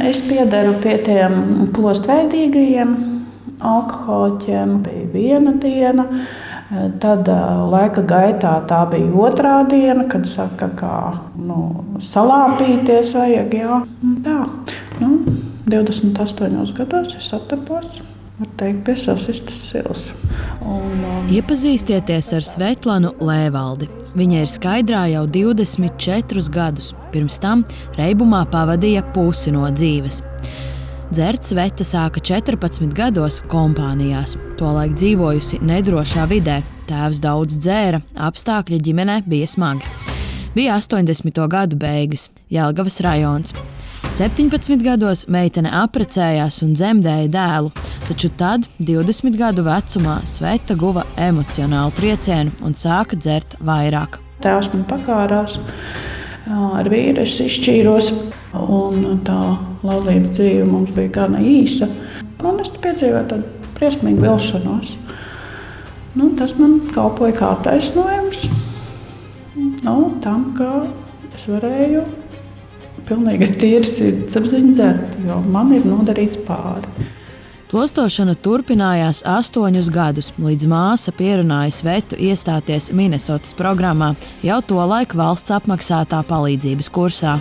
Es piederu pie tiem plostveidīgajiem alkoholiķiem. Bija viena diena. Tad laika gaitā tā bija otrā diena, kad saka, ka salāpīties vajag. Jā. Tā, 28 gados es attapos, var teikt, pie sasistas silas. Iepazīstieties ar Svetlanu Lēvaldi. Viņa ir Skaidrā jau 24 gadus. Pirms tam Reibumā pavadīja pusi no dzīves. Dzert Sveta sāka 14 gados kompānijās. Tolaik dzīvojusi nedrošā vidē. Tēvs daudz dzēra, apstākļi ģimenē bija smagi. Bija 80. gadu beigas, Jelgavas rajons. 17 gados meitene apprecējās un dzemdēja dēlu, taču tad, 20 gadu vecumā, Sveta guva emocionālu triecienu un sāka dzert vairāk. Tēvs man pakārās, ar vīru es izšķīros, un tā laulības dzīve mums bija gana īsa. Un es piedzīvoju tādu briesmīgu vilšanos. Tas man kalpoja kā taisnojums tam, ka es varēju pilnīgi tīri sirdsapziņu dzert, jo man ir nodarīts pāri. Klostošana turpinājās 8 gadus, līdz māsa pierunāja Svetu iestāties Minesotas programmā, jau tolaik valsts apmaksātā palīdzības kursā.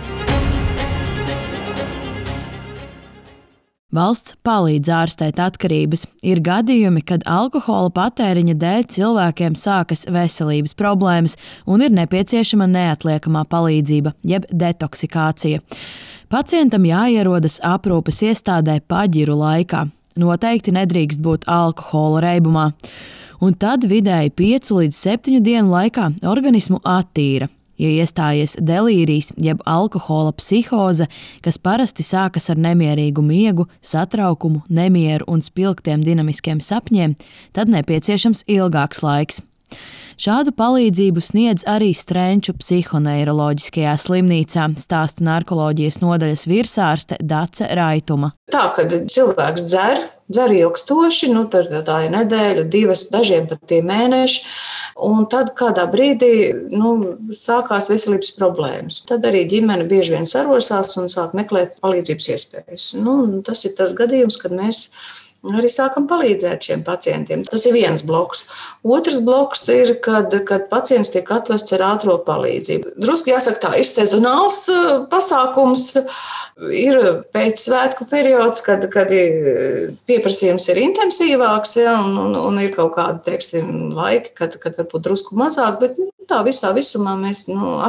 Valsts palīdz ārstēt atkarības. Ir gadījumi, kad alkohola patēriņa dēļ cilvēkiem sākas veselības problēmas un ir nepieciešama neatliekamā palīdzība, jeb detoksikācija. Pacientam jāierodas aprūpes iestādē paģiru laikā. Noteikti nedrīkst būt alkohola reibumā. Un tad vidēji 5 līdz 7 dienu laikā organismu attīra. Ja iestājies delīrijs, jeb alkohola psihoze, kas parasti sākas ar nemierīgu miegu, satraukumu, nemieru un spilgtiem dinamiskiem sapņiem, tad nepieciešams ilgāks laiks. Šādu palīdzību sniedz arī Strenču psihoneiroloģiskajā slimnīcā, stāsta narkoloģijas nodaļas virsārste Dace Raituma. Tā, kad cilvēks dzer ilgstoši, tad tā ir nedēļa, 2, dažiem pat tie mēneši, un tad kādā brīdī sākās veselības problēmas. Tad arī ģimene bieži vien sarosās un sāk meklēt palīdzības iespējas. Tas ir tas gadījums, kad mēs arī sākam palīdzēt šiem pacientiem. Tas ir viens bloks. Otrs bloks ir, kad pacients tiek atvests ar ātro palīdzību. Drusku jāsaka tā, ir sezonāls pasākums, ir pēcsvētku periods, kad pieprasījums ir intensīvāks, un ir kaut kādi, laiki, kad varbūt drusku mazāk, bet tā visā visumā mēs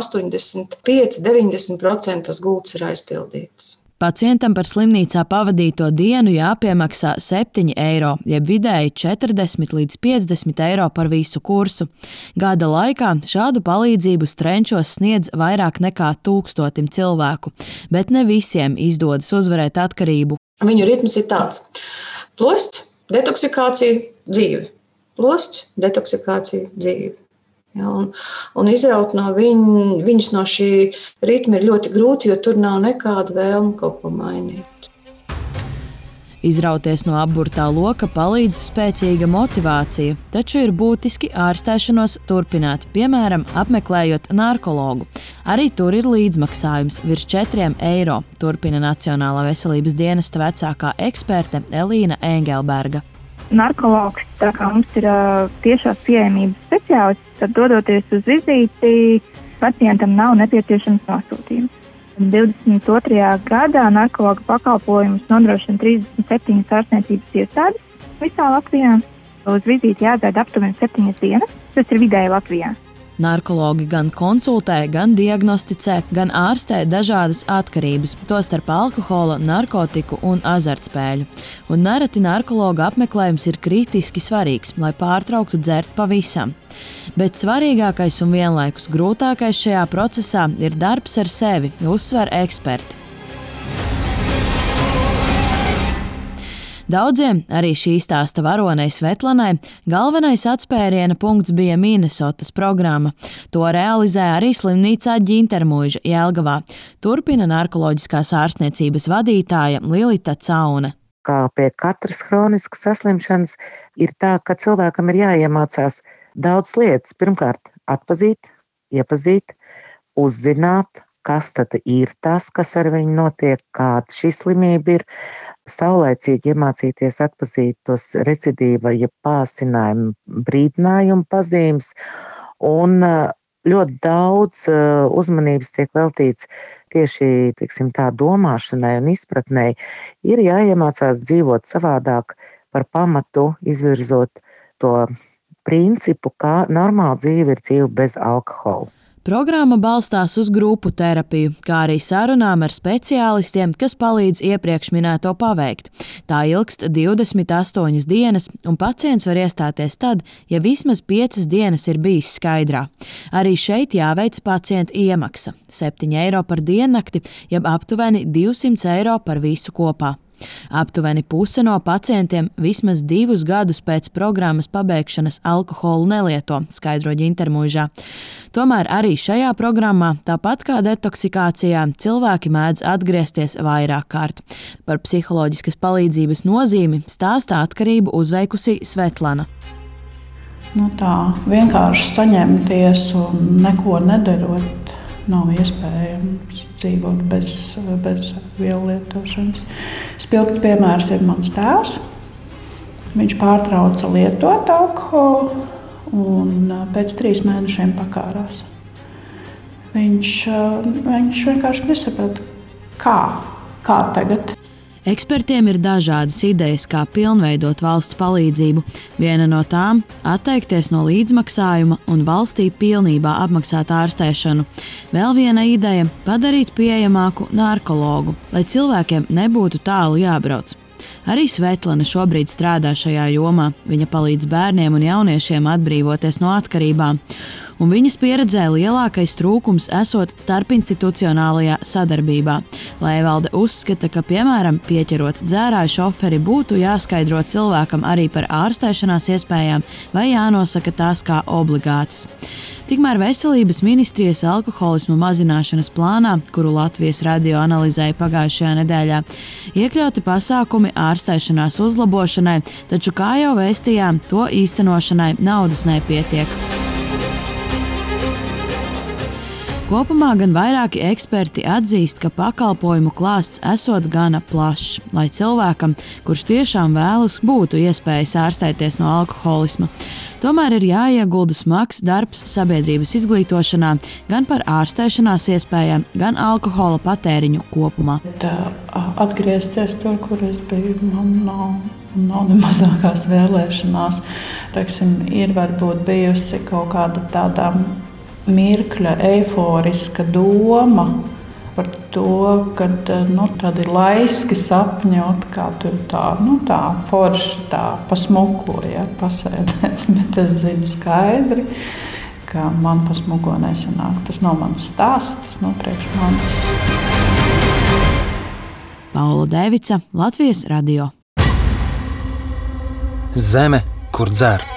85–90% gultas ir aizpildītas. Pacientam par slimnīcā pavadīto dienu jāpiemaksā 7 eiro, jeb vidēji 40 līdz 50 eiro par visu kursu. Gada laikā šādu palīdzību Strenčos sniedz vairāk nekā 1000 cilvēku, bet ne visiem izdodas uzvarēt atkarību. Viņu ritms ir tāds: plosts, detoksikācija, dzīve. Plosts, detoksikācija, dzīve. Ja, un izraut no viņus no šī ritma ir ļoti grūti, jo tur nav nekāda vēlme kaut ko mainīt. Izrauties no apburtā loka palīdz spēcīga motivācija, taču ir būtiski ārstēšanos turpināt, piemēram, apmeklējot narkologu. Arī tur ir līdzmaksājums virs 4 eiro, turpina Nacionālā veselības dienesta vecākā eksperte Elīna Engelberga. Narkologs, tā kā mums ir tiešās pieejamības speciālists, tad dodoties uz vizīti, pacientam nav nepieciešams nosūtījums. 22. gadā narkologa pakalpojumus nodrošina 37 ārstniecības iestādes visā Latvijā. Uz vizīti jāgaida aptuveni 7 dienas, tas ir vidēji Latvijā. Narkologi gan konsultē, gan diagnosticē, gan ārstē dažādas atkarības, tostarp alkohola, narkotiku un azartspēļu. Un nereti narkologa apmeklējums ir kritiski svarīgs, lai pārtrauktu dzert pavisam. Bet svarīgākais un vienlaikus grūtākais šajā procesā ir darbs ar sevi, uzsver eksperti. Daudziem, arī šī stāsta varonei Svetlanai, galvenais atspēriena punkts bija Minesotas programma. To realizē arī slimnīcā Ģintermuiža Jelgavā, turpina narkoloģiskās ārstniecības vadītāja Lilita Caune. Kā pie katras hroniskas saslimšanas ir tā, ka cilvēkam ir jāiemācās daudz lietas. Pirmkārt, atpazīt, iepazīt, uzzināt, kas tad ir tas, kas ar viņu notiek, kāda šī slimība ir, saulaicīgi iemācīties atpazīt tos recidīva, ja pāsinājumu brīdinājumu pazīmes, un ļoti daudz uzmanības tiek veltīts tieši, teiksim, tā domāšanai un izpratnei. Ir jāiemācās dzīvot savādāk, par pamatu izvirzot to principu, kā normāla dzīve ir dzīve bez alkohola. Programma balstās uz grupu terapiju, kā arī sarunām ar speciālistiem, kas palīdz iepriekš minēto paveikt. Tā ilgst 28 dienas, un pacients var iestāties tad, ja vismaz 5 dienas ir bijis skaidrā. Arī šeit jāveic pacienta iemaksa – 7 eiro par diennakti, jeb aptuveni 200 eiro par visu kopā. Aptuveni puse no pacientiem vismaz 2 gadus pēc programmas pabeigšanas alkoholu nelieto, skaidro Ģintermuižā. Tomēr arī šajā programmā, tāpat kā detoksikācijā, cilvēki mēdz atgriezties vairāk kārt. Par psiholoģiskas palīdzības nozīmi stāstā atkarību uzveikusi Svetlana. Tā vienkārši saņemties un neko nedarot nav iespējams dzīvot bez vielu lietošanas. Spilgts piemērs ir mans tēvs. Viņš pārtrauca lietot alkoholu un pēc 3 mēnešiem pakārās. Viņš vienkārši nesaprata, kā tagad. Ekspertiem ir dažādas idejas, kā pilnveidot valsts palīdzību. Viena no tām – atteikties no līdzmaksājuma un valstī pilnībā apmaksāt ārstēšanu. Vēl viena ideja – padarīt pieejamāku narkologu, lai cilvēkiem nebūtu tālu jābrauc. Arī Svetlana šobrīd strādā šajā jomā. Viņa palīdz bērniem un jauniešiem atbrīvoties no atkarībām. Un viņas pieredzē lielākais trūkums esot starpinstitucionālajā sadarbībā. Lējvalde uzskata, ka, piemēram, pieķerot dzērāju šoferi, būtu jāskaidro cilvēkam arī par ārstēšanās iespējām vai jānosaka tās kā obligātas. Tikmēr Veselības ministrijas alkoholisma mazināšanas plānā, kuru Latvijas radio analizēja pagājušajā nedēļā, iekļauti pasākumi ārstēšanās uzlabošanai, taču, kā jau vēstījām, to īstenošanai naudas nepietiek. Kopumā gan vairāki eksperti atzīst, ka pakalpojumu klāsts esot gana plašs, lai cilvēkam, kurš tiešām vēlas, būtu iespējas ārstēties no alkoholisma. Tomēr ir jāiegulda smags darbs sabiedrības izglītošanā gan par ārstēšanās iespējām, gan alkohola patēriņu kopumā. Atgriezties tur, kur es biju, man nav ne mazākās vēlēšanās. Ir varbūt bijusi kaut kāda tāda mirkļa eiforiska doma par to, ka tādi laiski sapņi, kā tur tā forši tā pasmukoja, pasēdēt, bet es zinu skaidri, ka man pasmuko nesanāk. Tas nav mans stāsts, tas nav priekš manis. Paula Devica, Latvijas radio. Zeme, kur dzer.